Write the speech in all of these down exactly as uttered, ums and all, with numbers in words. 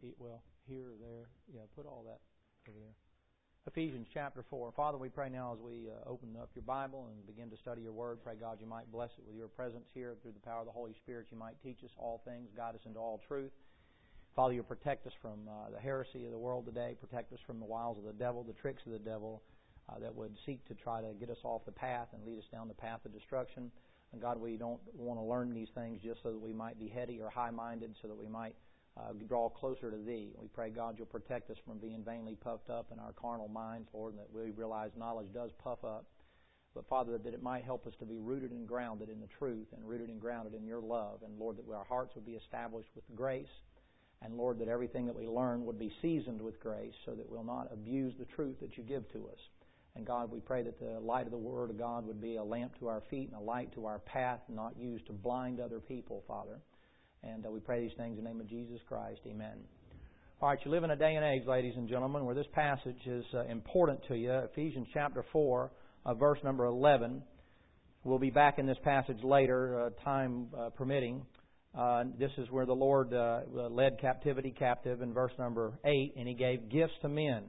well, here or there. Yeah, put all that over there. Ephesians chapter four. Father, we pray now as we uh, open up your Bible and begin to study your Word, pray God you might bless it with your presence here through the power of the Holy Spirit. You might teach us all things, guide us into all truth. Father, you protect us from uh, the heresy of the world today. Protect us from the wiles of the devil, the tricks of the devil uh, that would seek to try to get us off the path and lead us down the path of destruction. And God, we don't want to learn these things just so that we might be heady or high-minded, so that we might uh, draw closer to Thee. We pray, God, you'll protect us from being vainly puffed up in our carnal minds, Lord, and that we realize knowledge does puff up. But, Father, that it might help us to be rooted and grounded in the truth and rooted and grounded in your love. And, Lord, that our hearts would be established with grace. And, Lord, that everything that we learn would be seasoned with grace so that we'll not abuse the truth that you give to us. And, God, we pray that the light of the Word of God would be a lamp to our feet and a light to our path, not used to blind other people, Father. And uh, we pray these things in the name of Jesus Christ. Amen. All right, you live in a day and age, ladies and gentlemen, where this passage is uh, important to you. Ephesians chapter four, uh, verse number eleven. We'll be back in this passage later, uh, time uh, permitting. Uh, this is where the Lord uh, led captivity captive in verse number eight, and He gave gifts to men.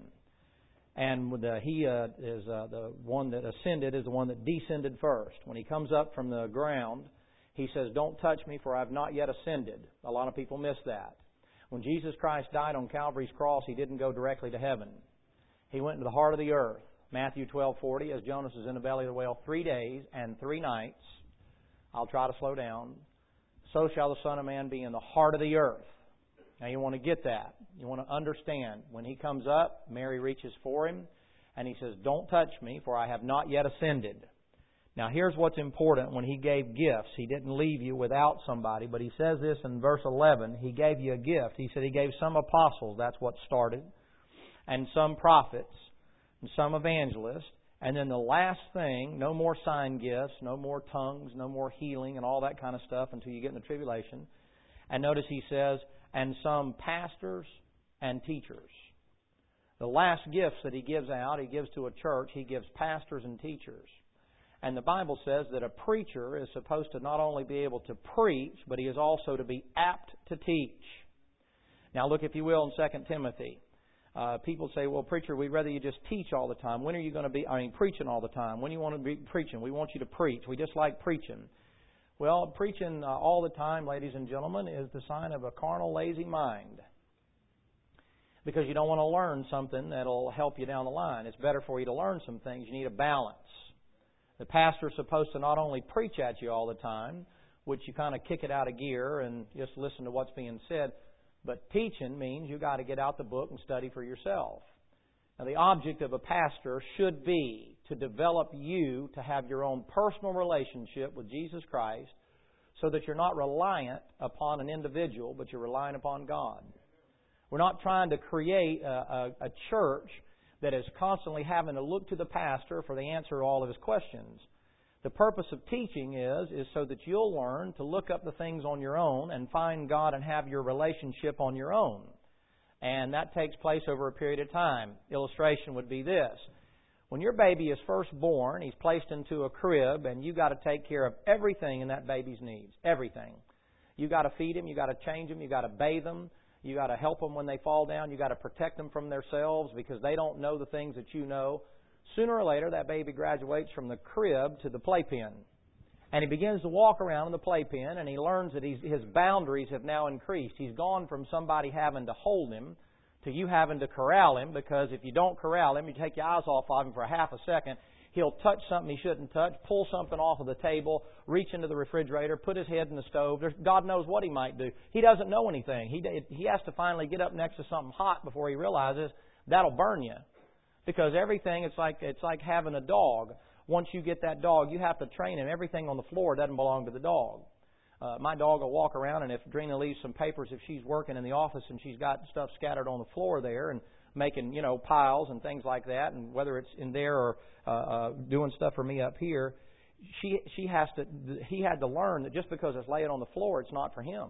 And the, He uh, is uh, the one that ascended is the one that descended first. When He comes up from the ground, He says, "Don't touch me, for I have not yet ascended." A lot of people miss that. When Jesus Christ died on Calvary's cross, He didn't go directly to heaven. He went into the heart of the earth. Matthew twelve forty, as Jonas is in the belly of the whale three days and three nights. I'll try to slow down. So shall the Son of Man be in the heart of the earth. Now you want to get that. You want to understand. When He comes up, Mary reaches for Him, and He says, "Don't touch me, for I have not yet ascended." Now here's what's important. When He gave gifts, He didn't leave you without somebody, but He says this in verse eleven. He gave you a gift. He said He gave some apostles, that's what started, and some prophets, and some evangelists. And then the last thing, no more sign gifts, no more tongues, no more healing and all that kind of stuff until you get in the tribulation. And notice He says, and some pastors and teachers. The last gifts that He gives out, He gives to a church, He gives pastors and teachers. And the Bible says that a preacher is supposed to not only be able to preach, but he is also to be apt to teach. Now look, if you will, in Second Timothy. Uh, people say, "Well, preacher, we'd rather you just teach all the time. When are you going to be, I mean, preaching all the time? When do you want to be preaching? We want you to preach. We just like preaching." Well, preaching uh, all the time, ladies and gentlemen, is the sign of a carnal, lazy mind. Because you don't want to learn something that'll help you down the line. It's better for you to learn some things. You need a balance. The pastor is supposed to not only preach at you all the time, which you kind of kick it out of gear and just listen to what's being said, but teaching means you got to get out the book and study for yourself. Now, the object of a pastor should be to develop you to have your own personal relationship with Jesus Christ, so that you're not reliant upon an individual, but you're relying upon God. We're not trying to create a, a, a church that is constantly having to look to the pastor for the answer to all of his questions. The purpose of teaching is, is so that you'll learn to look up the things on your own and find God and have your relationship on your own. And that takes place over a period of time. Illustration would be this. When your baby is first born, he's placed into a crib, and you've got to take care of everything in that baby's needs. Everything. You've got to feed him, you've got to change him, you've got to bathe him. You got to help them when they fall down. You got to protect them from themselves because they don't know the things that you know. Sooner or later, that baby graduates from the crib to the playpen. And he begins to walk around in the playpen, and he learns that he's, his boundaries have now increased. He's gone from somebody having to hold him to you having to corral him, because if you don't corral him, you take your eyes off of him for half a second, he'll touch something he shouldn't touch, pull something off of the table, reach into the refrigerator, put his head in the stove. There's, God knows what he might do. He doesn't know anything. He he has to finally get up next to something hot before he realizes that'll burn you. Because everything, it's like it's like having a dog. Once you get that dog, you have to train him. Everything on the floor doesn't belong to the dog. Uh, my dog will walk around, and if Drina leaves some papers, if she's working in the office and she's got stuff scattered on the floor there and making, you know, piles and things like that, and whether it's in there or uh, uh, doing stuff for me up here, she she has to. He had to learn that just because it's laying on the floor, it's not for him.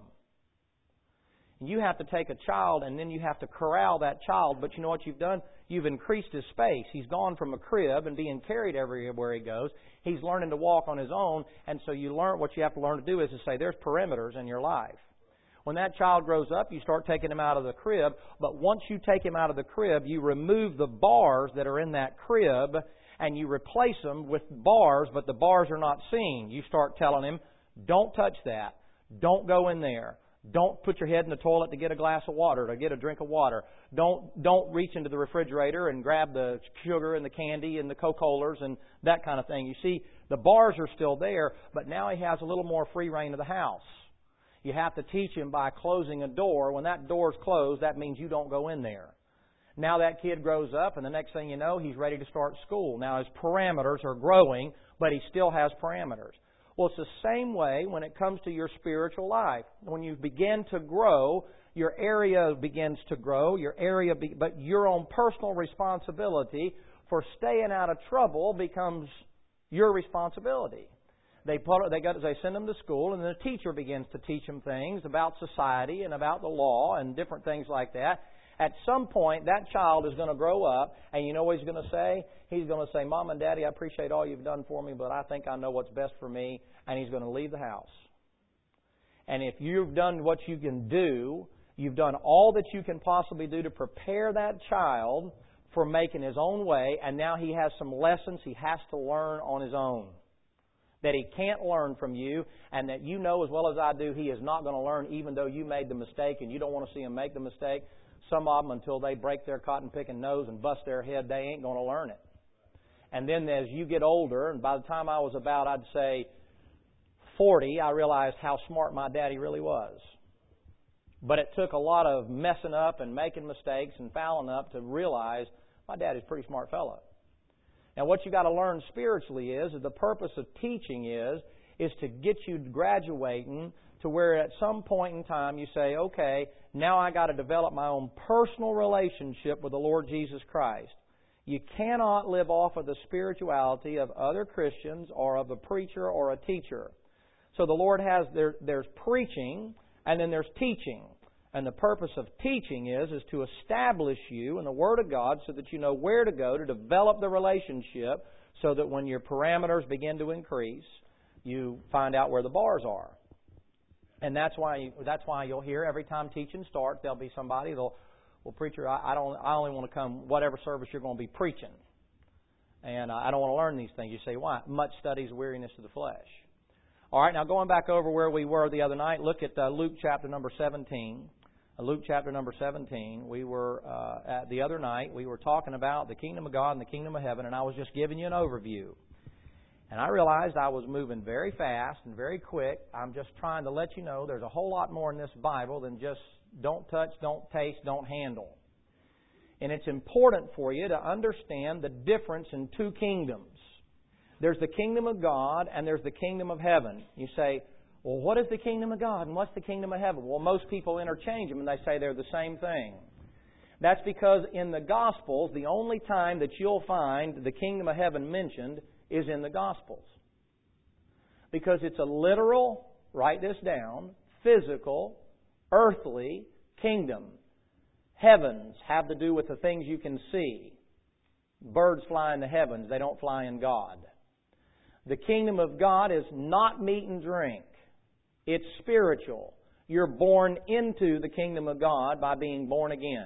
You have to take a child and then you have to corral that child. But you know what you've done? You've increased his space. He's gone from a crib and being carried everywhere he goes. He's learning to walk on his own. And so you learn what you have to learn to do is to say there's perimeters in your life. When that child grows up, you start taking him out of the crib. But once you take him out of the crib, you remove the bars that are in that crib and you replace them with bars, but the bars are not seen. You start telling him, don't touch that. Don't go in there. Don't put your head in the toilet to get a glass of water, to get a drink of water. Don't don't reach into the refrigerator and grab the sugar and the candy and the Coca-Colas and that kind of thing. You see, the bars are still there, but now he has a little more free reign of the house. You have to teach him by closing a door. When that door's closed, that means you don't go in there. Now that kid grows up, and the next thing you know, he's ready to start school. Now his parameters are growing, but he still has parameters. Well, it's the same way when it comes to your spiritual life. When you begin to grow, your area begins to grow, your area, be, but your own personal responsibility for staying out of trouble becomes your responsibility. They put, they go, they send them to school, and the teacher begins to teach them things about society and about the law and different things like that. At some point, that child is going to grow up, and you know what he's going to say? He's going to say, Mom and Daddy, I appreciate all you've done for me, but I think I know what's best for me, and he's going to leave the house. And if you've done what you can do, you've done all that you can possibly do to prepare that child for making his own way, and now he has some lessons he has to learn on his own that he can't learn from you, and that you know as well as I do he is not going to learn even though you made the mistake and you don't want to see him make the mistake. Some of them, until they break their cotton-picking nose and bust their head, they ain't going to learn it. And then as you get older, and by the time I was about, I'd say, forty, I realized how smart my daddy really was. But it took a lot of messing up and making mistakes and fouling up to realize my daddy's a pretty smart fellow. Now what you got to learn spiritually is, is the purpose of teaching is, is to get you graduating to where at some point in time you say, okay, now I got to develop my own personal relationship with the Lord Jesus Christ. You cannot live off of the spirituality of other Christians or of a preacher or a teacher. So the Lord has, there, there's preaching and then there's teaching. And the purpose of teaching is, is to establish you in the Word of God so that you know where to go to develop the relationship so that when your parameters begin to increase, you find out where the bars are. And that's why that's why you'll hear every time teaching starts, there'll be somebody that'll, well, preacher, I, I don't, I only want to come whatever service you're going to be preaching, and I don't want to learn these things. You say, why? Much study is weariness of the flesh. All right, now going back over where we were the other night, look at uh, Luke chapter number seventeen. Uh, Luke chapter number seventeen. We were uh, at the other night. We were talking about the kingdom of God and the kingdom of heaven, and I was just giving you an overview. And I realized I was moving very fast and very quick. I'm just trying to let you know there's a whole lot more in this Bible than just don't touch, don't taste, don't handle. And it's important for you to understand the difference in two kingdoms. There's the kingdom of God and there's the kingdom of heaven. You say, well, what is the kingdom of God and what's the kingdom of heaven? Well, most people interchange them and they say they're the same thing. That's because in the Gospels, the only time that you'll find the kingdom of heaven mentioned is in the Gospels. Because it's a literal, write this down, physical, earthly kingdom. Heavens have to do with the things you can see. Birds fly in the heavens, they don't fly in God. The kingdom of God is not meat and drink. It's spiritual. You're born into the kingdom of God by being born again.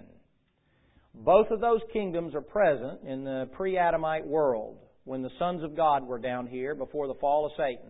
Both of those kingdoms are present in the pre-Adamite world, when the sons of God were down here before the fall of Satan.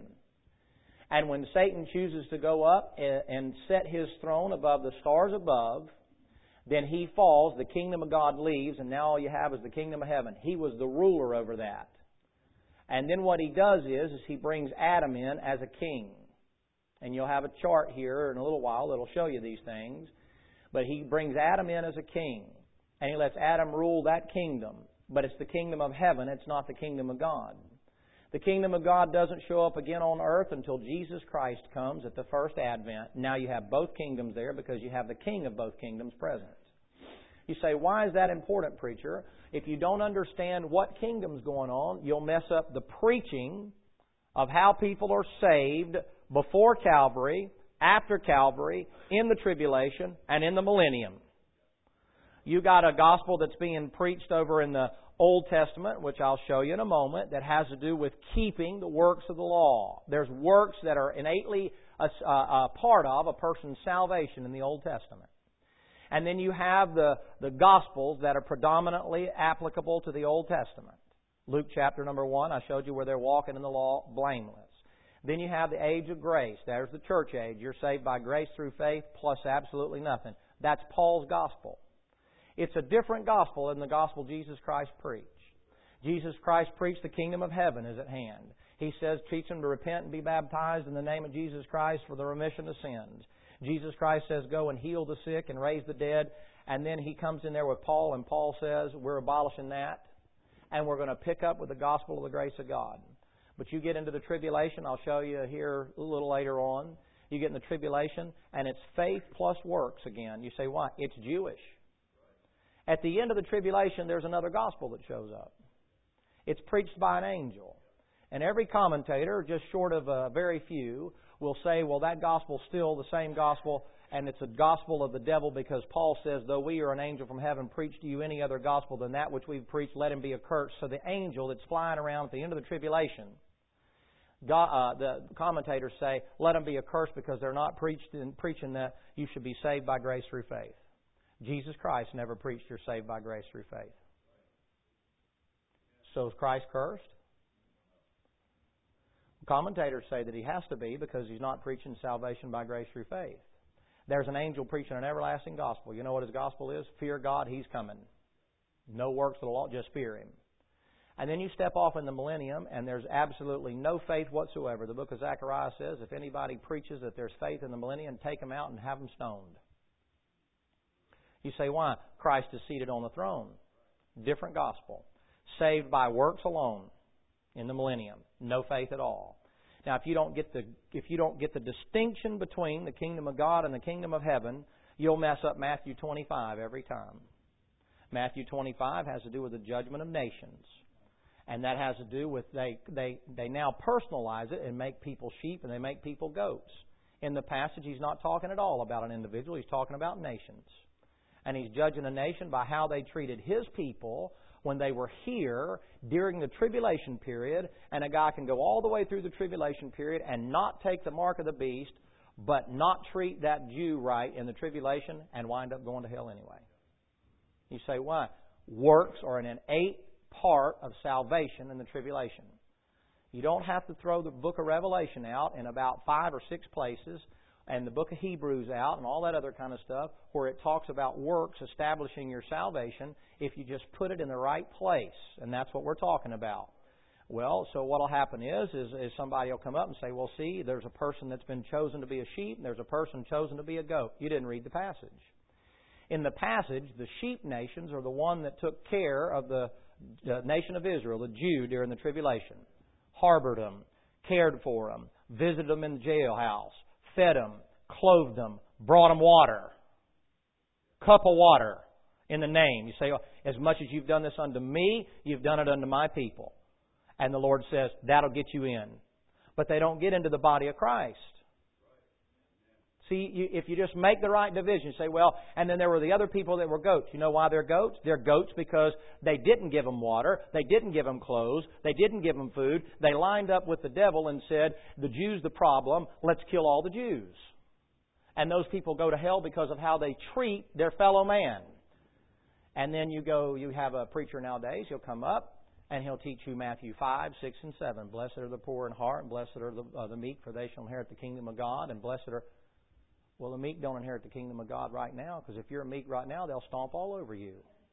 And when Satan chooses to go up and set his throne above the stars above, then he falls, the kingdom of God leaves, and now all you have is the kingdom of heaven. He was the ruler over that. And then what he does is, is he brings Adam in as a king. And you'll have a chart here in a little while that'll show you these things. But he brings Adam in as a king. And he lets Adam rule that kingdom. But it's the kingdom of heaven, it's not the kingdom of God. The kingdom of God doesn't show up again on earth until Jesus Christ comes at the first advent. Now you have both kingdoms there because you have the king of both kingdoms present. You say, why is that important, preacher? If you don't understand what kingdom's going on, you'll mess up the preaching of how people are saved before Calvary, after Calvary, in the tribulation, and in the millennium. You got a gospel that's being preached over in the Old Testament, which I'll show you in a moment, that has to do with keeping the works of the law. There's works that are innately a, a, a part of a person's salvation in the Old Testament. And then you have the, the Gospels that are predominantly applicable to the Old Testament. Luke chapter number one, I showed you where they're walking in the law blameless. Then you have the age of grace. There's the church age. You're saved by grace through faith plus absolutely nothing. That's Paul's gospel. It's a different gospel than the gospel Jesus Christ preached. Jesus Christ preached the kingdom of heaven is at hand. He says, teach them to repent and be baptized in the name of Jesus Christ for the remission of sins. Jesus Christ says, go and heal the sick and raise the dead. And then He comes in there with Paul, and Paul says, we're abolishing that, and we're going to pick up with the gospel of the grace of God. But you get into the tribulation, I'll show you here a little later on. You get in the tribulation, and it's faith plus works again. You say, why? It's Jewish. At the end of the tribulation, there's another gospel that shows up. It's preached by an angel. And every commentator, just short of a very few, will say, well, that gospel's still the same gospel, and it's a gospel of the devil because Paul says, though we are an angel from heaven, preach to you any other gospel than that which we've preached, let him be accursed. So the angel that's flying around at the end of the tribulation, God, uh, the commentators say, let them be accursed because they're not preached in, preaching that you should be saved by grace through faith. Jesus Christ never preached you're saved by grace through faith. So is Christ cursed? Commentators say that He has to be because He's not preaching salvation by grace through faith. There's an angel preaching an everlasting gospel. You know what his gospel is? Fear God, He's coming. No works of the law, just fear Him. And then you step off in the millennium, and there's absolutely no faith whatsoever. The book of Zechariah says, if anybody preaches that there's faith in the millennium, take them out and have them stoned. You say, why? Christ is seated on the throne. Different gospel. Saved by works alone in the millennium. No faith at all. Now, if you don't get the if you don't get the distinction between the kingdom of God and the kingdom of heaven, you'll mess up Matthew twenty-five every time. Matthew twenty-five has to do with the judgment of nations. And that has to do with they, they, they now personalize it and make people sheep and they make people goats. In the passage, He's not talking at all about an individual. He's talking about nations. And He's judging a nation by how they treated His people when they were here during the tribulation period. And a guy can go all the way through the tribulation period and not take the mark of the beast, but not treat that Jew right in the tribulation and wind up going to hell anyway. You say, why? Works are an innate part of salvation in the tribulation. You don't have to throw the book of Revelation out in about five or six places and the book of Hebrews out and all that other kind of stuff where it talks about works establishing your salvation if you just put it in the right place. And that's what we're talking about. Well, so what will happen is, is, is somebody will come up and say, well, see, there's a person that's been chosen to be a sheep and there's a person chosen to be a goat. You didn't read the passage. In the passage, the sheep nations are the one that took care of the The nation of Israel, the Jew, during the tribulation. Harbored them, cared for them, visited them in the jailhouse, fed them, clothed them, brought them water. Cup of water in the name. You say, oh, as much as you've done this unto me, you've done it unto my people. And the Lord says, that'll get you in. But they don't get into the body of Christ. See, you, if you just make the right division, you say, well, and then there were the other people that were goats. You know why they're goats? They're goats because they didn't give them water. They didn't give them clothes. They didn't give them food. They lined up with the devil and said, the Jews the problem. Let's kill all the Jews. And those people go to hell because of how they treat their fellow man. And then you go, you have a preacher nowadays, he'll come up and he'll teach you Matthew five, six, and seven. Blessed are the poor in heart, and blessed are the, uh, the meek, for they shall inherit the kingdom of God, and blessed are... Well, the meek don't inherit the kingdom of God right now, because if you're a meek right now, they'll stomp all over you.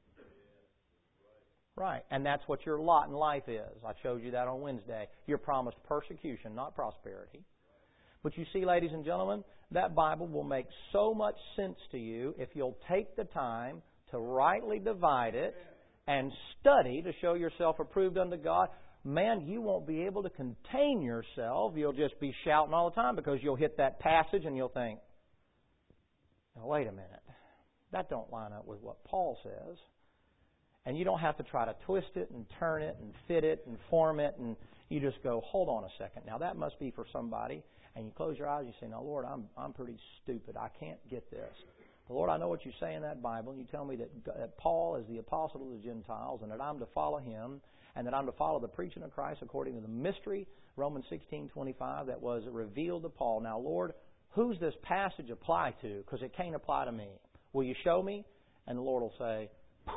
Right. And that's what your lot in life is. I showed you that on Wednesday. You're promised persecution, not prosperity. But you see, ladies and gentlemen, that Bible will make so much sense to you if you'll take the time to rightly divide it and study to show yourself approved unto God. Man, you won't be able to contain yourself. You'll just be shouting all the time because you'll hit that passage and you'll think, now, wait a minute. That don't line up with what Paul says. And you don't have to try to twist it and turn it and fit it and form it. And you just go, hold on a second. Now, that must be for somebody. And you close your eyes and you say, now, Lord, I'm I'm pretty stupid. I can't get this. Lord, I know what you say in that Bible, and you tell me that, that Paul is the apostle of the Gentiles, and that I'm to follow him, and that I'm to follow the preaching of Christ according to the mystery, Romans sixteen twenty-five, that was revealed to Paul. Now, Lord, who's this passage apply to? Because it can't apply to me. Will you show me? And the Lord will say,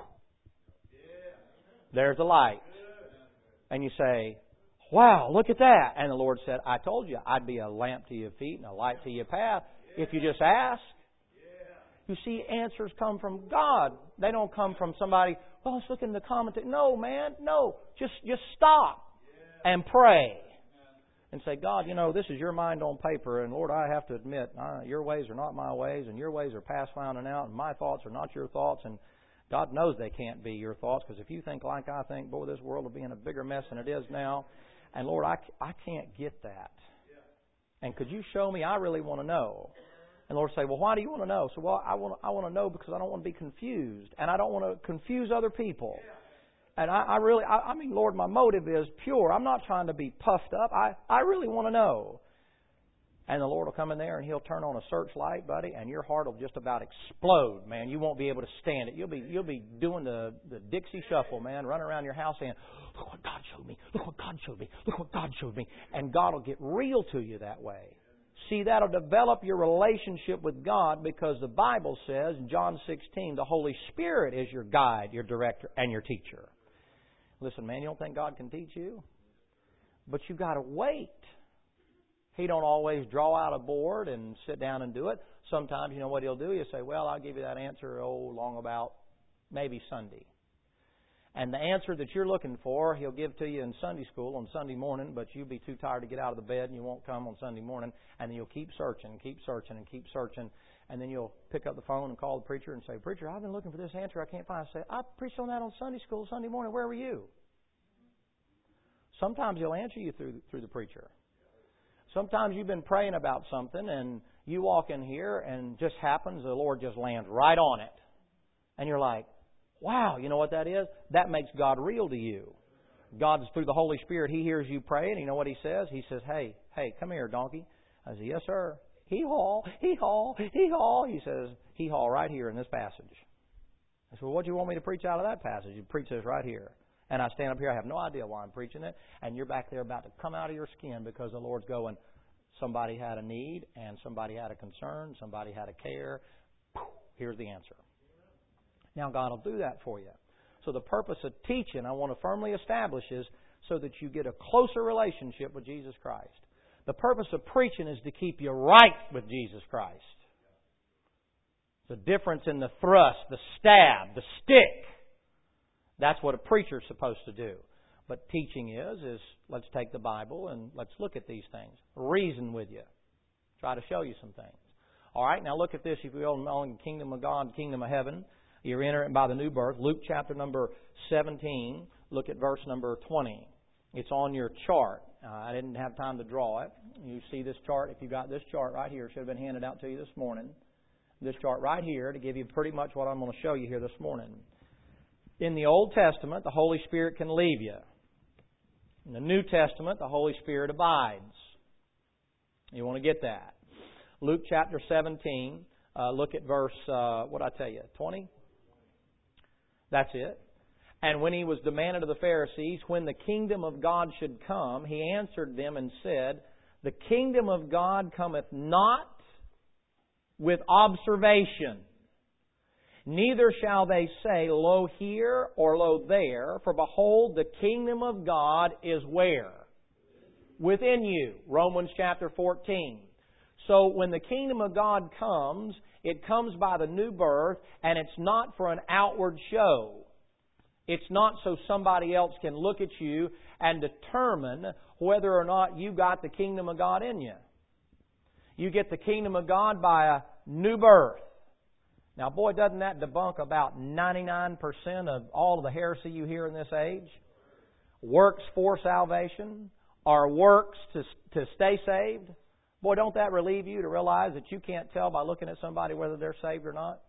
there's the light. And you say, wow, look at that. And the Lord said, I told you I'd be a lamp to your feet and a light to your path if you just ask. You see, answers come from God. They don't come from somebody, well, let's look in the commentary. No, man, no. Just just stop and pray. And say, God, you know, this is your mind on paper, and Lord, I have to admit, uh, your ways are not my ways, and your ways are past finding out, and my thoughts are not your thoughts, and God knows they can't be your thoughts, because if you think like I think, boy, this world will be in a bigger mess than it is now. And Lord, I, I can't get that. And could you show me? I really want to know. And the Lord say, well, why do you want to know? So, well, I want I want to know because I don't want to be confused. And I don't want to confuse other people. And I, I really, I, I mean, Lord, my motive is pure. I'm not trying to be puffed up. I, I really want to know. And the Lord will come in there and He'll turn on a searchlight, buddy, and your heart will just about explode, man. You won't be able to stand it. You'll be you'll be doing the, the Dixie Shuffle, man, running around your house saying, look what God showed me. Look what God showed me. Look what God showed me. And God will get real to you that way. See, that'll develop your relationship with God because the Bible says in John sixteen, the Holy Spirit is your guide, your director, and your teacher. Listen, man, you don't think God can teach you? But you've got to wait. He don't always draw out a board and sit down and do it. Sometimes, you know what He'll do? He'll say, well, I'll give you that answer, oh, long about maybe Sunday. And the answer that you're looking for, He'll give to you in Sunday school on Sunday morning, but you'll be too tired to get out of the bed and you won't come on Sunday morning. And then you'll keep searching, keep searching, and keep searching. And then you'll pick up the phone and call the preacher and say, preacher, I've been looking for this answer. I can't find it. I say, I preached on that on Sunday school Sunday morning. Where were you? Sometimes He'll answer you through through the preacher. Sometimes you've been praying about something and you walk in here and just happens the Lord just lands right on it. And you're like, wow, you know what that is? That makes God real to you. God's through the Holy Spirit. He hears you pray and you know what He says? He says, hey, hey, come here, donkey. I say, yes, sir. Hee-haw, hee-haw, hee-haw. He says, hee-haw right here in this passage. I said, well, what do you want me to preach out of that passage? You preach this right here. And I stand up here, I have no idea why I'm preaching it, and you're back there about to come out of your skin because the Lord's going, somebody had a need, and somebody had a concern, somebody had a care. Here's the answer. Now, God will do that for you. So the purpose of teaching, I want to firmly establish, is so that you get a closer relationship with Jesus Christ. The purpose of preaching is to keep you right with Jesus Christ. The difference in the thrust, the stab, the stick. That's what a preacher's supposed to do. But teaching is, is let's take the Bible and let's look at these things. Reason with you. Try to show you some things. All right, now look at this, if you will, on the kingdom of God, kingdom of heaven. You're entering by the new birth. Luke chapter number seventeen. Look at verse number twenty. It's on your chart. Uh, I didn't have time to draw it. You see this chart. If you got this chart right here, it should have been handed out to you this morning. This chart right here to give you pretty much what I'm going to show you here this morning. In the Old Testament, the Holy Spirit can leave you. In the New Testament, the Holy Spirit abides. You want to get that. Luke chapter seventeen, uh, look at verse, uh, what did I tell you, twenty? That's it. And when He was demanded of the Pharisees when the kingdom of God should come, He answered them and said, the kingdom of God cometh not with observation. Neither shall they say, lo here or lo there, for behold, the kingdom of God is where? Within you. Romans chapter fourteen. So when the kingdom of God comes, it comes by the new birth, and it's not for an outward show. It's not so somebody else can look at you and determine whether or not you got the kingdom of God in you. You get the kingdom of God by a new birth. Now, boy, doesn't that debunk about ninety-nine percent of all of the heresy you hear in this age? Works for salvation, or works to, to stay saved. Boy, don't that relieve you to realize that you can't tell by looking at somebody whether they're saved or not?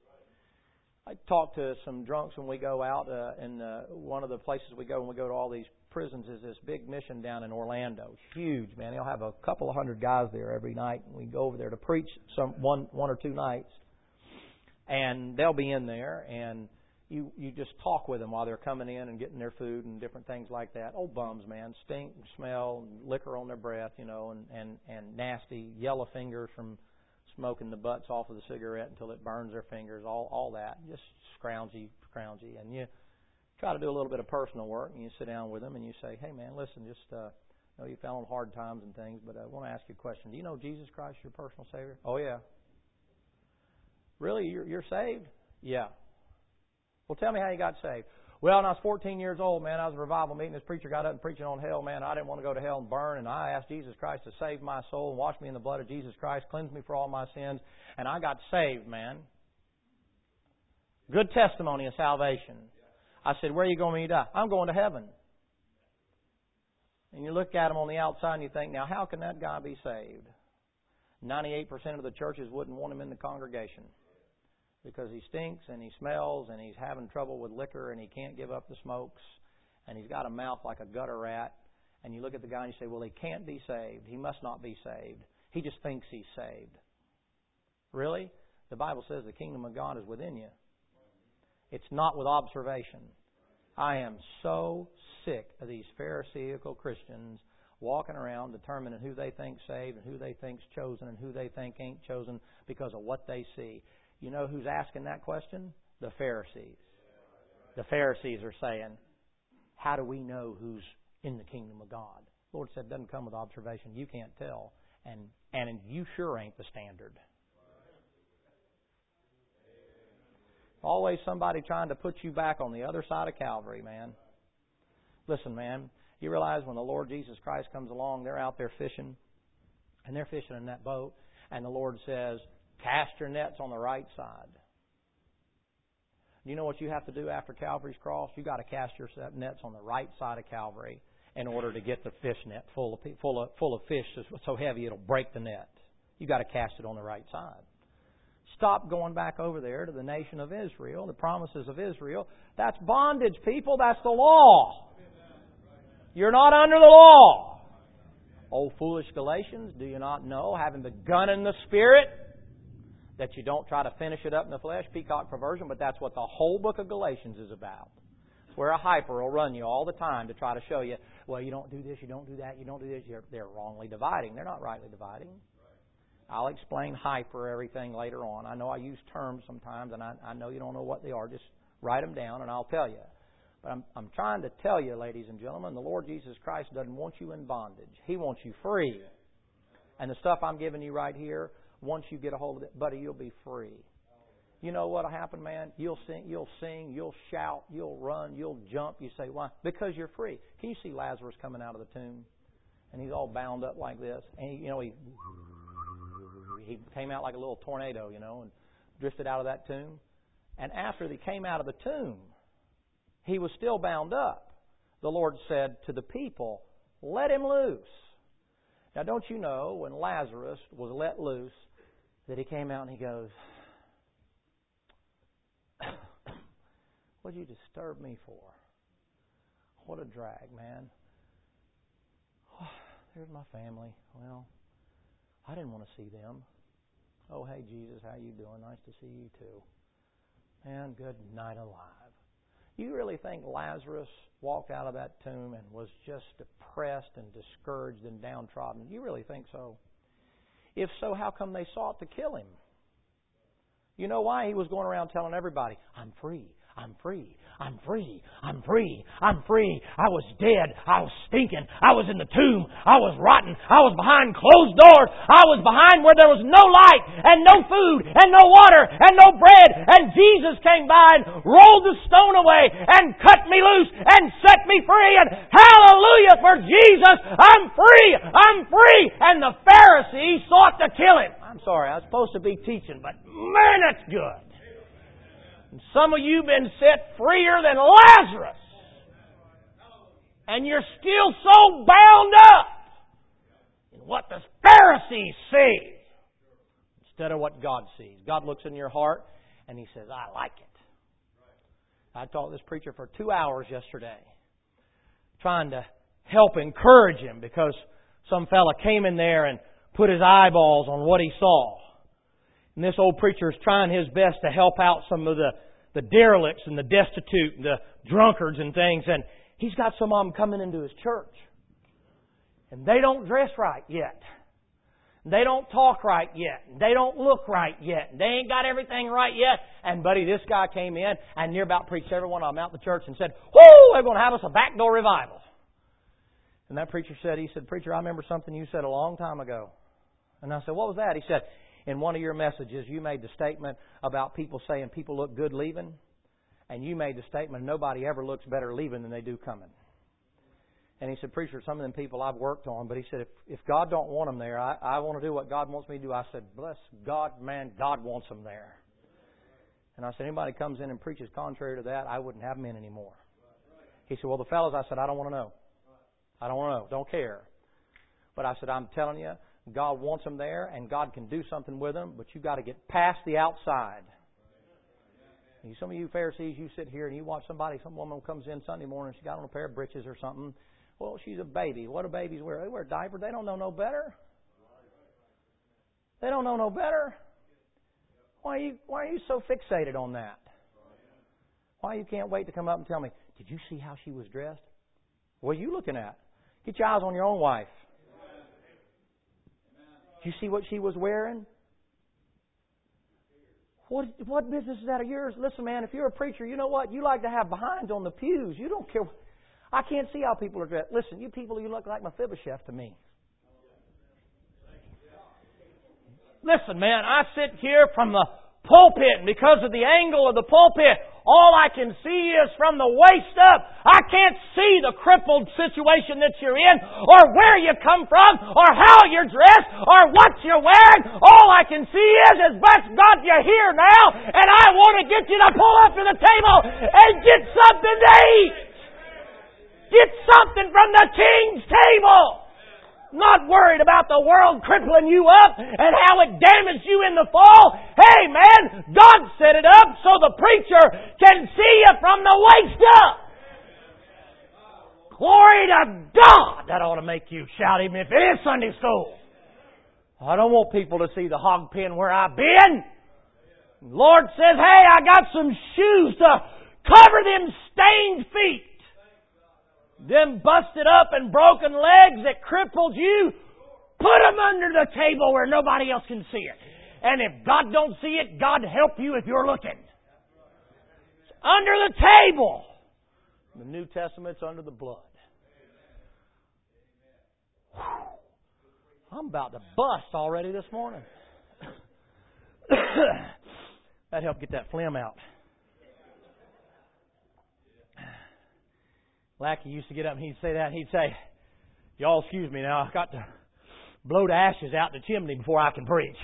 I talk to some drunks when we go out, uh, and uh, one of the places we go when we go to all these prisons is this big mission down in Orlando. Huge, man. They'll have a couple of hundred guys there every night. We go over there to preach some one one or two nights. And they'll be in there, and you you just talk with them while they're coming in and getting their food and different things like that. Old bums, man, stink, smell, liquor on their breath, you know, and, and, and nasty yellow fingers from smoking the butts off of the cigarette until it burns their fingers, all all that. Just scroungy, scroungy. And you try to do a little bit of personal work, and you sit down with them and you say, hey, man, listen, just uh, I know you fell on hard times and things, but I want to ask you a question. Do you know Jesus Christ, your personal Savior? Oh, yeah. Really? You're, you're saved? Yeah. Well, tell me how you got saved. Well, when I was fourteen years old, man, I was in a revival meeting. This preacher got up and preaching on hell, man. I didn't want to go to hell and burn, and I asked Jesus Christ to save my soul and wash me in the blood of Jesus Christ, cleanse me for all my sins, and I got saved, man. Good testimony of salvation. I said, where are you going when you die? I'm going to heaven. And you look at him on the outside and you think, now how can that guy be saved? ninety-eight percent of the churches wouldn't want him in the congregation because he stinks and he smells and he's having trouble with liquor and he can't give up the smokes and he's got a mouth like a gutter rat. And you look at the guy and you say, well, he can't be saved. He must not be saved. He just thinks he's saved. Really? The Bible says the kingdom of God is within you. It's not with observation. I am so sick of these Pharisaical Christians walking around determining who they think saved and who they think's chosen and who they think ain't chosen because of what they see. You know who's asking that question? The Pharisees. The Pharisees are saying, how do we know who's in the kingdom of God? The Lord said it doesn't come with observation. You can't tell. And, and you sure ain't the standard. Always somebody trying to put you back on the other side of Calvary, man. Listen, man, you realize when the Lord Jesus Christ comes along, they're out there fishing, and they're fishing in that boat, and the Lord says, cast your nets on the right side. You know what you have to do after Calvary's cross? You've got to cast your nets on the right side of Calvary in order to get the fish net full of, full of, full of fish so heavy it'll break the net. You've got to cast it on the right side. Stop going back over there to the nation of Israel, the promises of Israel. That's bondage, people. That's the law. You're not under the law. Oh, foolish Galatians, do you not know, having begun in the Spirit, that you don't try to finish it up in the flesh, peacock perversion, but that's what the whole book of Galatians is about. It's where a hyper will run you all the time to try to show you, well, you don't do this, you don't do that, you don't do this. You're, they're wrongly dividing. They're not rightly dividing. I'll explain hyper everything later on. I know I use terms sometimes, and I, I know you don't know what they are. Just write them down, and I'll tell you. But I'm, I'm trying to tell you, ladies and gentlemen, the Lord Jesus Christ doesn't want you in bondage. He wants you free. And the stuff I'm giving you right here, once you get a hold of it, buddy, you'll be free. You know what'll happen, man? You'll sing, you'll sing, you'll shout, you'll run, you'll jump. You say, why? Because you're free. Can you see Lazarus coming out of the tomb? And he's all bound up like this. And, he, you know, he... He came out like a little tornado, you know, and drifted out of that tomb. And after he came out of the tomb, he was still bound up. The Lord said to the people, let him loose. Now, don't you know, when Lazarus was let loose, that he came out and he goes, what'd you disturb me for? What a drag, man. There's my family. Well, I didn't want to see them. Oh, hey, Jesus, how you doing? Nice to see you, too. Man, good night alive. You really think Lazarus walked out of that tomb and was just depressed and discouraged and downtrodden? You really think so? If so, how come they sought to kill him? You know why? He was going around telling everybody, I'm free. I'm free. I'm free. I'm free. I'm free. I was dead. I was stinking. I was in the tomb. I was rotten. I was behind closed doors. I was behind where there was no light and no food and no water and no bread. And Jesus came by and rolled the stone away and cut me loose and set me free. And hallelujah for Jesus. I'm free. I'm free. And the Pharisees sought to kill him. I'm sorry. I was supposed to be teaching, but man, that's good. And some of you have been set freer than Lazarus. And you're still so bound up in what the Pharisees see instead of what God sees. God looks in your heart and He says, I like it. I taught this preacher for two hours yesterday trying to help encourage him because some fella came in there and put his eyeballs on what he saw. And this old preacher is trying his best to help out some of the, the derelicts and the destitute and the drunkards and things. And he's got some of them coming into his church. And they don't dress right yet. They don't talk right yet. They don't look right yet. They ain't got everything right yet. And buddy, this guy came in and near about preached every one of them out in the church and said, "Whoo, they're going to have us a backdoor revival." And that preacher said, he said, "Preacher, I remember something you said a long time ago." And I said, "What was that?" He said, "In one of your messages, you made the statement about people saying people look good leaving. And you made the statement, nobody ever looks better leaving than they do coming." And he said, "Preacher, some of them people I've worked on." But he said, if, if God don't want them there, I, I want to do what God wants me to do. I said, "Bless God, man, God wants them there." And I said, "Anybody comes in and preaches contrary to that, I wouldn't have them in anymore." He said, "Well, the fellows," I said, "I don't want to know. I don't want to know. Don't care." But I said, "I'm telling you, God wants them there, and God can do something with them, but you've got to get past the outside." And some of you Pharisees, you sit here and you watch somebody, some woman comes in Sunday morning, she got on a pair of breeches or something. Well, she's a baby. What do babies wear? They wear diapers. They don't know no better. They don't know no better. Why are you, why are you so fixated on that? Why you can't wait to come up and tell me, "Did you see how she was dressed?" What are you looking at? Get your eyes on your own wife. Did you see what she was wearing? What what business is that of yours? Listen, man, if you're a preacher, you know what? You like to have behinds on the pews. You don't care. I can't see how people are dressed. Listen, you people, you look like Mephibosheth to me. Listen, man, I sit here from the pulpit, and because of the angle of the pulpit, all I can see is from the waist up. I can't see the crippled situation that you're in, or where you come from, or how you're dressed, or what you're wearing. All I can see is, is bless God, you're here now, and I want to get you to pull up to the table and get something to eat. Get something from the King's table. Not worried about the world crippling you up and how it damaged you in the fall. Hey, man, God set it up so the preacher can see you from the waist up. Glory to God! That ought to make you shout, even if it is Sunday school. I don't want people to see the hog pen where I've been. The Lord says, "Hey, I got some shoes to cover them stained feet. Them busted up and broken legs that crippled you, put them under the table where nobody else can see it. And if God don't see it, God help you if you're looking. It's under the table." The New Testament's under the blood. Whew. I'm about to bust already this morning. That helped get that phlegm out. Lackey used to get up and he'd say that, and he'd say, "Y'all excuse me now, I've got to blow the ashes out the chimney before I can preach."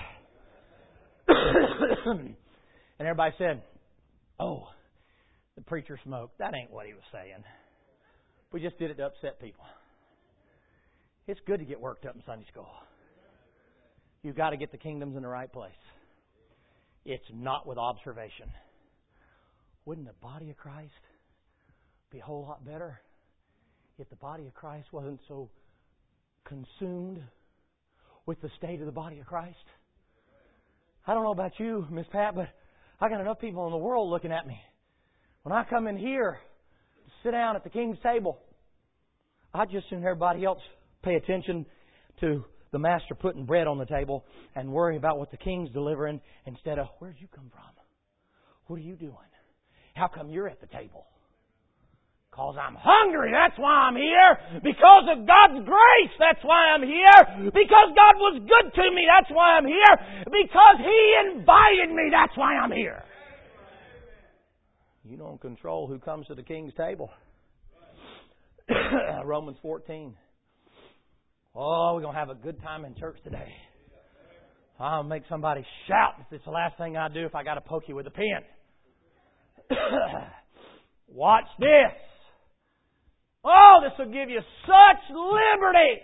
And everybody said, "Oh, the preacher smoked." That ain't what he was saying. We just did it to upset people. It's good to get worked up in Sunday school. You've got to get the kingdoms in the right place. It's not with observation. Wouldn't the body of Christ be a whole lot better if the body of Christ wasn't so consumed with the state of the body of Christ? I don't know about you, Miss Pat, but I got enough people in the world looking at me. When I come in here to sit down at the King's table, I just assume everybody else pay attention to the Master putting bread on the table and worry about what the King's delivering instead of, "Where'd you come from? What are you doing? How come you're at the table?" Because I'm hungry, that's why I'm here. Because of God's grace, that's why I'm here. Because God was good to me, that's why I'm here. Because He invited me, that's why I'm here. You don't control who comes to the King's table. Romans fourteen. Oh, we're going to have a good time in church today. I'll make somebody shout if it's the last thing I do if I got to poke you with a pen. Watch this. Oh, this will give you such liberty.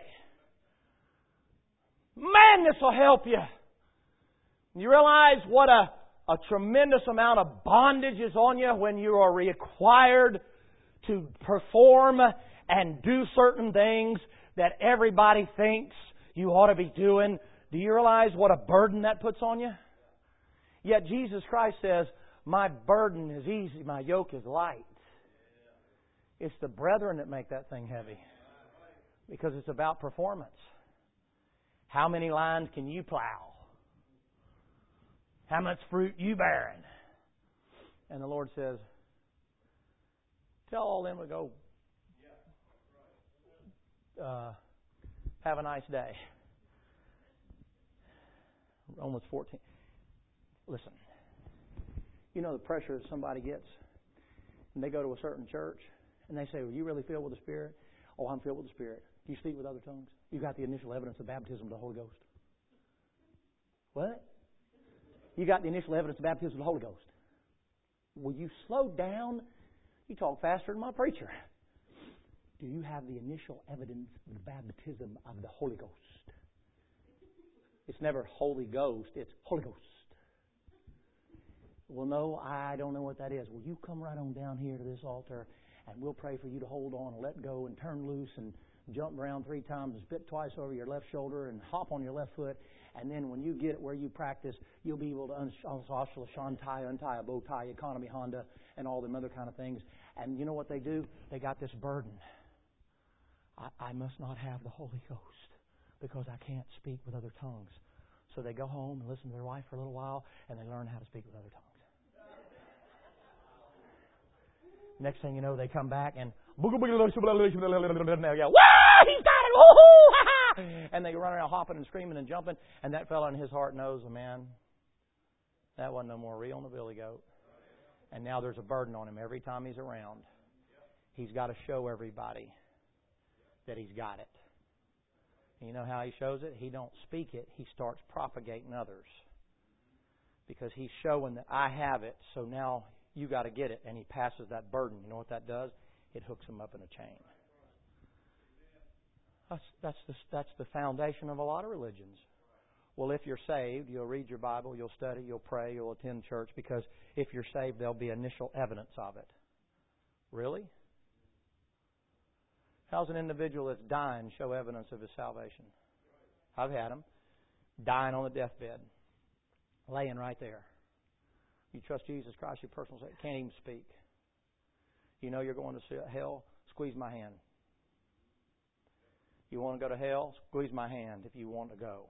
Man, this will help you. You realize what a, a tremendous amount of bondage is on you when you are required to perform and do certain things that everybody thinks you ought to be doing. Do you realize what a burden that puts on you? Yet Jesus Christ says, my burden is easy, my yoke is light. It's the brethren that make that thing heavy. Because it's about performance. How many lines can you plow? How much fruit you bearing? And the Lord says, tell all them to go uh, have a nice day. Romans fourteen. Listen, you know the pressure that somebody gets, and they go to a certain church, and they say, "Are you really filled with the Spirit?" "Oh, I'm filled with the Spirit." "Do you speak with other tongues?" "You got the initial evidence of baptism of the Holy Ghost." "What?" "You got the initial evidence of baptism of the Holy Ghost." "Will you slow down? You talk faster than my preacher." "Do you have the initial evidence of the baptism of the Holy Ghost?" It's never Holy Ghost, it's Holy Ghost. "Well, no, I don't know what that is." "Well, you come right on down here to this altar, and we'll pray for you to hold on and let go and turn loose and jump around three times and spit twice over your left shoulder and hop on your left foot. And then when you get it where you practice, you'll be able to untie, untie a bow tie, economy Honda, and all them other kind of things." And you know what they do? They got this burden. I, I must not have the Holy Ghost because I can't speak with other tongues. So they go home and listen to their wife for a little while, and they learn how to speak with other tongues. Next thing you know, they come back and they go, "Wah, he's got it! Woo-hoo! And they run around hopping and screaming and jumping, and that fellow in his heart knows, oh, man, that wasn't no more real than a billy goat. And now there's a burden on him every time he's around. He's got to show everybody that he's got it. And you know how he shows it? He don't speak it. He starts propagating others. Because he's showing that I have it, so now you got to get it. And he passes that burden. You know what that does? It hooks him up in a chain. That's, that's, the, that's the foundation of a lot of religions. Well, if you're saved, you'll read your Bible, you'll study, you'll pray, you'll attend church, because if you're saved, there'll be initial evidence of it. Really? How's an individual that's dying show evidence of his salvation? I've had them. Dying on the deathbed. Laying right there. You trust Jesus Christ, your personal Savior. Can't even speak. You know you're going to hell? Squeeze my hand. You want to go to hell? Squeeze my hand if you want to go.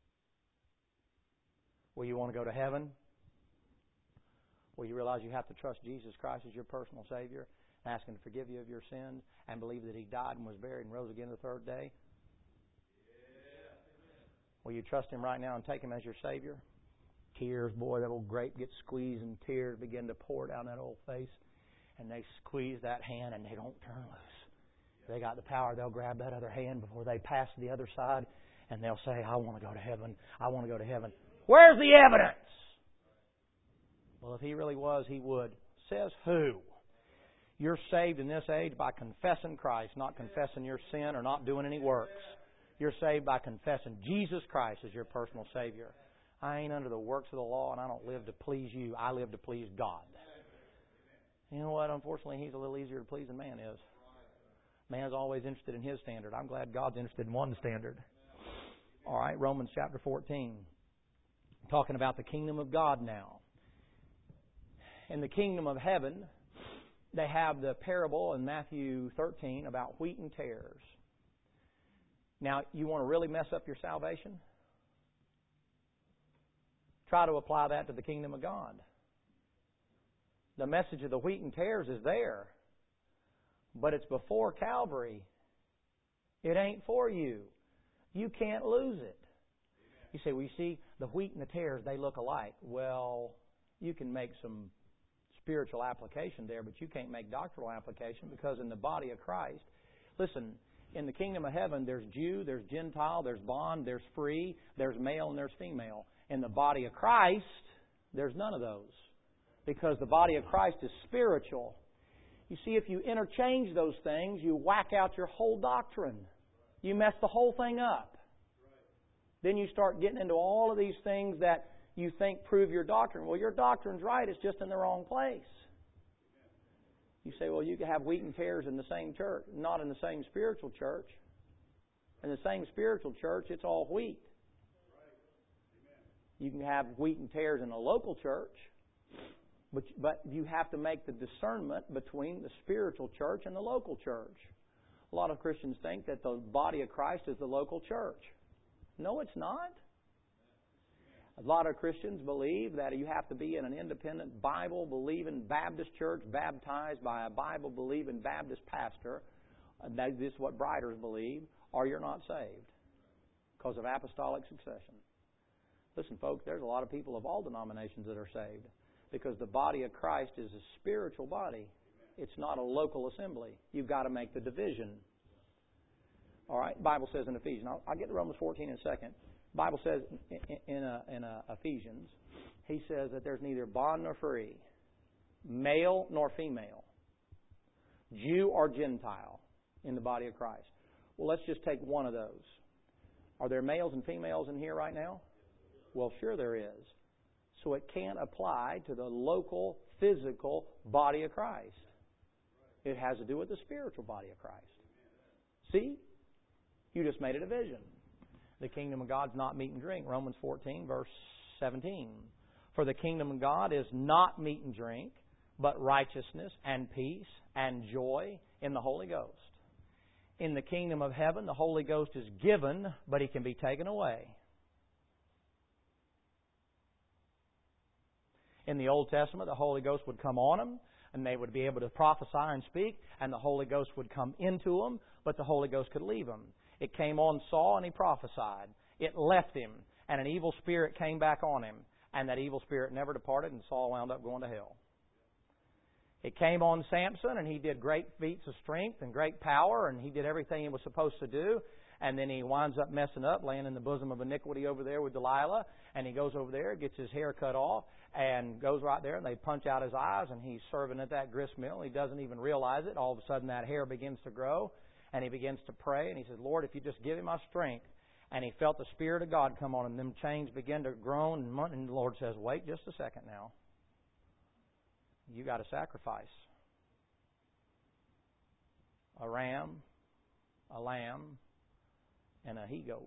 Well, you want to go to heaven? Well, you realize you have to trust Jesus Christ as your personal Savior, ask Him to forgive you of your sins, and believe that He died and was buried and rose again the third day? Yeah. Will you trust Him right now and take Him as your Savior? Tears, boy, that old grape gets squeezed and tears begin to pour down that old face. And they squeeze that hand and they don't turn loose. They got the power. They'll grab that other hand before they pass to the other side, and they'll say, I want to go to heaven. I want to go to heaven. Where's the evidence? Well, if He really was, He would. Says who? You're saved in this age by confessing Christ, not confessing your sin or not doing any works. You're saved by confessing Jesus Christ as your personal Savior. I ain't under the works of the law, and I don't live to please you. I live to please God. You know what? Unfortunately, He's a little easier to please than man is. Man's always interested in his standard. I'm glad God's interested in one standard. All right, Romans chapter fourteen. Talking about the kingdom of God now. In the kingdom of heaven, they have the parable in Matthew thirteen about wheat and tares. Now, you want to really mess up your salvation? Try to apply that to the kingdom of God. The message of the wheat and tares is there. But it's before Calvary. It ain't for you. You can't lose it. You say, well, you see, the wheat and the tares, they look alike. Well, you can make some spiritual application there, but you can't make doctrinal application, because in the body of Christ, listen, in the kingdom of heaven, there's Jew, there's Gentile, there's bond, there's free, there's male, and there's female. In the body of Christ, there's none of those, because the body of Christ is spiritual. You see, if you interchange those things, you whack out your whole doctrine. You mess the whole thing up. Then you start getting into all of these things that you think prove your doctrine. Well, your doctrine's right, it's just in the wrong place. You say, well, you can have wheat and tares in the same church. Not in the same spiritual church. In the same spiritual church, it's all wheat. You can have wheat and tares in a local church, but, but you have to make the discernment between the spiritual church and the local church. A lot of Christians think that the body of Christ is the local church. No, it's not. A lot of Christians believe that you have to be in an independent, Bible-believing Baptist church, baptized by a Bible-believing Baptist pastor. That is what Briders believe, or you're not saved because of apostolic succession. Listen, folks, there's a lot of people of all denominations that are saved because the body of Christ is a spiritual body. It's not a local assembly. You've got to make the division. All right, the Bible says in Ephesians, I'll, I'll get to Romans fourteen in a second. The Bible says in, in, uh, in uh, Ephesians, he says that there's neither bond nor free, male nor female, Jew or Gentile in the body of Christ. Well, let's just take one of those. Are there males and females in here right now? Well, sure there is. So it can't apply to the local, physical body of Christ. It has to do with the spiritual body of Christ. See? You just made a division. The kingdom of God is not meat and drink. Romans fourteen, verse seventeen. For the kingdom of God is not meat and drink, but righteousness and peace and joy in the Holy Ghost. In the kingdom of heaven, the Holy Ghost is given, but He can be taken away. In the Old Testament, the Holy Ghost would come on them, and they would be able to prophesy and speak, and the Holy Ghost would come into them, but the Holy Ghost could leave them. It came on Saul, and he prophesied. It left him, and an evil spirit came back on him, and that evil spirit never departed, and Saul wound up going to hell. It came on Samson, and he did great feats of strength and great power, and he did everything he was supposed to do. And then he winds up messing up, laying in the bosom of iniquity over there with Delilah. And he goes over there, gets his hair cut off, and goes right there, and they punch out his eyes, and he's serving at that grist mill. He doesn't even realize it. All of a sudden, that hair begins to grow, and he begins to pray, and he says, Lord, if you just give him my strength. And he felt the Spirit of God come on him. Them chains begin to groan, and the Lord says, wait just a second now. You got to sacrifice a ram, a lamb, and a he-goat.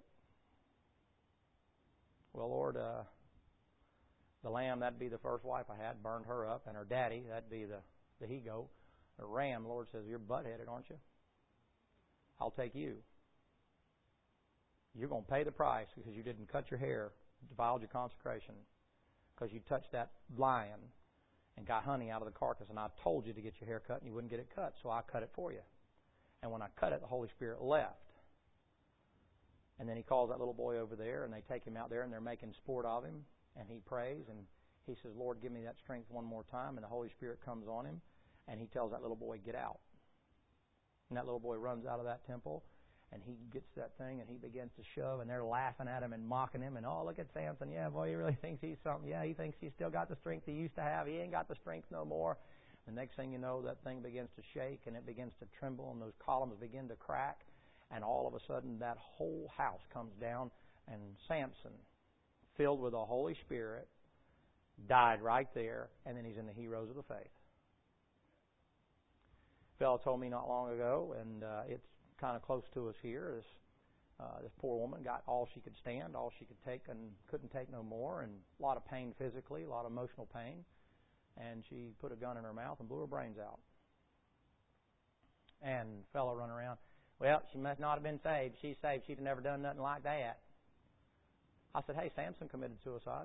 Well, Lord, uh, the lamb, that'd be the first wife I had, burned her up, and her daddy, that'd be the, the he-goat. The ram, the Lord says, you're butt-headed, aren't you? I'll take you. You're going to pay the price because you didn't cut your hair, defiled your consecration, because you touched that lion and got honey out of the carcass, and I told you to get your hair cut, and you wouldn't get it cut, so I cut it for you. And when I cut it, the Holy Spirit left. And then he calls that little boy over there, and they take him out there, and they're making sport of him. And he prays, and he says, Lord, give me that strength one more time. And the Holy Spirit comes on him, and he tells that little boy, get out. And that little boy runs out of that temple, and he gets that thing, and he begins to shove, and they're laughing at him and mocking him. And, oh, look at Samson. Yeah, boy, he really thinks he's something. Yeah, he thinks he's still got the strength he used to have. He ain't got the strength no more. The next thing you know, that thing begins to shake, and it begins to tremble, and those columns begin to crack. And all of a sudden, that whole house comes down, and Samson, filled with the Holy Spirit, died right there, and then he's in the heroes of the faith. A fellow told me not long ago, and uh, it's kind of close to us here, this, uh, this poor woman got all she could stand, all she could take, and couldn't take no more, and a lot of pain physically, a lot of emotional pain, and she put a gun in her mouth and blew her brains out. And the fellow run around, well, she must not have been saved. She's saved. She'd have never done nothing like that. I said, hey, Samson committed suicide.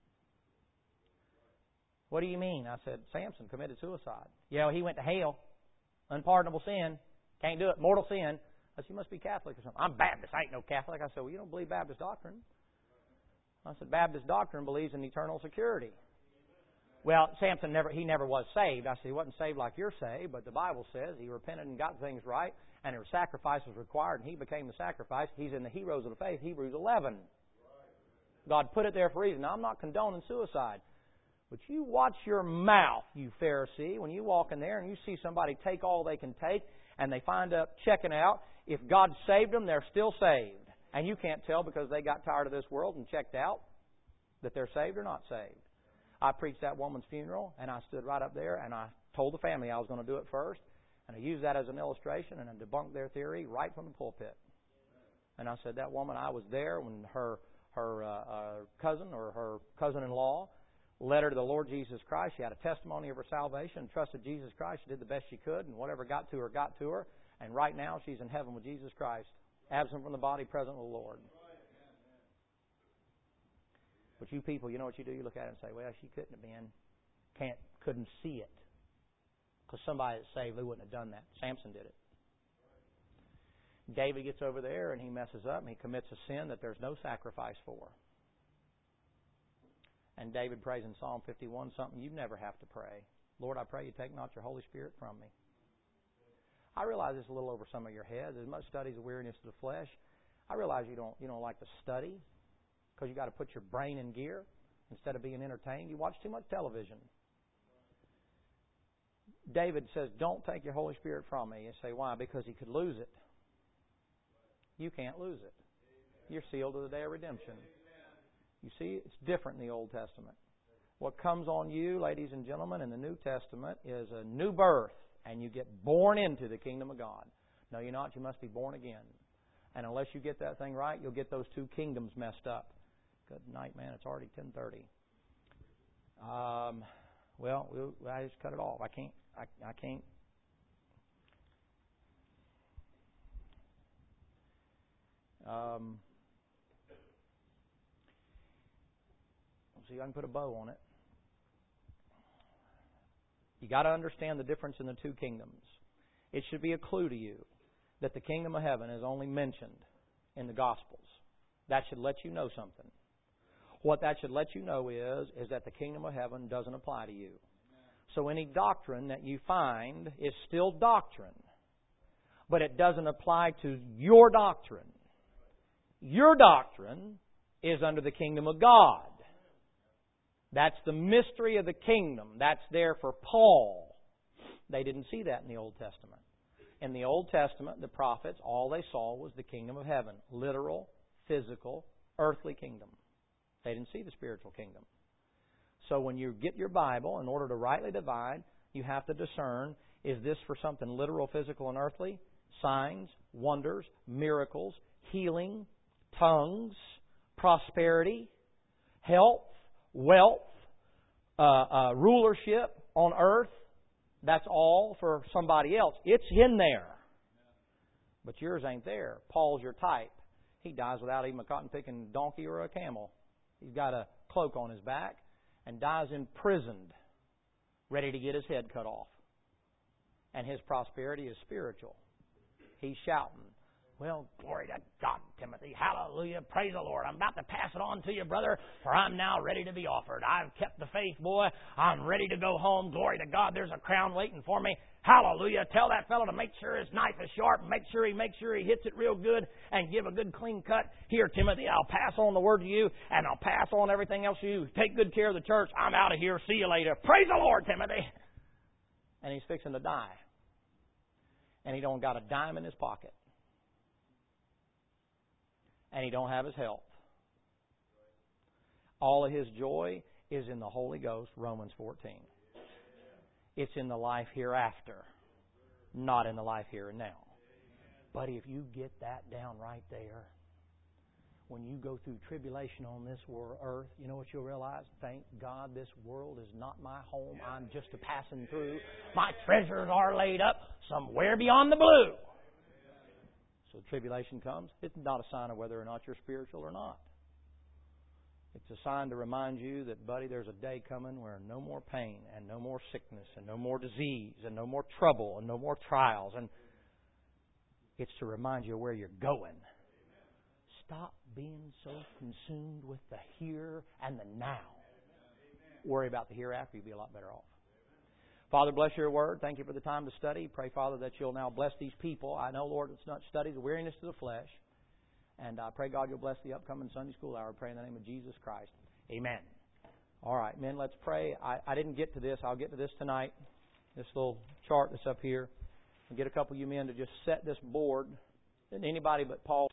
What do you mean? I said, Samson committed suicide. Yeah, well, he went to hell. Unpardonable sin. Can't do it. Mortal sin. I said, you must be Catholic or something. I'm Baptist. I ain't no Catholic. I said, well, you don't believe Baptist doctrine. I said, Baptist doctrine believes in eternal security. Well, Samson never, he never was saved. I said, he wasn't saved like you're saved, but the Bible says he repented and got things right, and a sacrifice was required, and he became the sacrifice. He's in the heroes of the faith, Hebrews eleven. God put it there for a reason. Now, I'm not condoning suicide, but you watch your mouth, you Pharisee, when you walk in there and you see somebody take all they can take, and they find up checking out. If God saved them, they're still saved. And you can't tell because they got tired of this world and checked out that they're saved or not saved. I preached that woman's funeral, and I stood right up there, and I told the family I was going to do it first. And I used that as an illustration, and I debunked their theory right from the pulpit. And I said, that woman, I was there when her her uh, uh, cousin or her cousin-in-law, led her to the Lord Jesus Christ. She had a testimony of her salvation, trusted Jesus Christ. She did the best she could, and whatever got to her, got to her. And right now, she's in heaven with Jesus Christ, absent from the body, present with the Lord. But you people, you know what you do? You look at it and say, well, she couldn't have been, can't, couldn't see it. Because somebody that's saved, they wouldn't have done that. Samson did it. David gets over there and he messes up and he commits a sin that there's no sacrifice for. And David prays in Psalm fifty-one something you never have to pray. Lord, I pray you take not your Holy Spirit from me. I realize it's a little over some of your heads. As much study as the weariness of the flesh. I realize you don't you don't like to study because you got to put your brain in gear instead of being entertained. You watch too much television. David says, don't take your Holy Spirit from me. You say, why? Because he could lose it. You can't lose it. You're sealed to the day of redemption. You see, it's different in the Old Testament. What comes on you, ladies and gentlemen, in the New Testament is a new birth, and you get born into the kingdom of God. No, you're not. You must be born again. And unless you get that thing right, you'll get those two kingdoms messed up. Good night, man. It's already ten thirty. Um, well, we'll, I just cut it off. I can't. I, I can't. Um, see, I can put a bow on it. You got to understand the difference in the two kingdoms. It should be a clue to you that the kingdom of heaven is only mentioned in the Gospels. That should let you know something. What that should let you know is, is that the kingdom of heaven doesn't apply to you. So any doctrine that you find is still doctrine, but it doesn't apply to your doctrine. Your doctrine is under the kingdom of God. That's the mystery of the kingdom. That's there for Paul. They didn't see that in the Old Testament. In the Old Testament, the prophets, all they saw was the kingdom of heaven. Literal, physical, earthly kingdom. They didn't see the spiritual kingdom. So when you get your Bible, in order to rightly divide, you have to discern, is this for something literal, physical, and earthly? Signs, wonders, miracles, healing, tongues, prosperity, health, wealth, uh, uh, rulership on earth. That's all for somebody else. It's in there. But yours ain't there. Paul's your type. He dies without even a cotton-picking donkey or a camel. He's got a cloak on his back and dies imprisoned, ready to get his head cut off. And his prosperity is spiritual. He's shouting, well, glory to God, Timothy. Hallelujah. Praise the Lord. I'm about to pass it on to you, brother, for I'm now ready to be offered. I've kept the faith, boy. I'm ready to go home. Glory to God. There's a crown waiting for me. Hallelujah. Tell that fellow to make sure his knife is sharp. Make sure he makes sure he hits it real good and give a good clean cut. Here, Timothy, I'll pass on the word to you, and I'll pass on everything else to you. Take good care of the church. I'm out of here. See you later. Praise the Lord, Timothy. And he's fixing to die. And he don't got a dime in his pocket. And he don't have his health. All of his joy is in the Holy Ghost, Romans fourteen. It's in the life hereafter, not in the life here and now. But if you get that down right there, when you go through tribulation on this world, earth, you know what you'll realize? Thank God this world is not my home. I'm just a passing through. My treasures are laid up somewhere beyond the blue. So tribulation comes. It's not a sign of whether or not you're spiritual or not. It's a sign to remind you that, buddy, there's a day coming where no more pain and no more sickness and no more disease and no more trouble and no more trials. And it's to remind you of where you're going. Stop being so consumed with the here and the now. Worry about the hereafter. You'll be a lot better off. Father, bless your word. Thank you for the time to study. Pray, Father, that you'll now bless these people. I know, Lord, it's not study, the weariness to the flesh. And I pray, God, you'll bless the upcoming Sunday school hour. I pray in the name of Jesus Christ. Amen. All right, men, let's pray. I, I didn't get to this. I'll get to this tonight. This little chart that's up here. I'll get a couple of you men to just set this board. And anybody but Paul.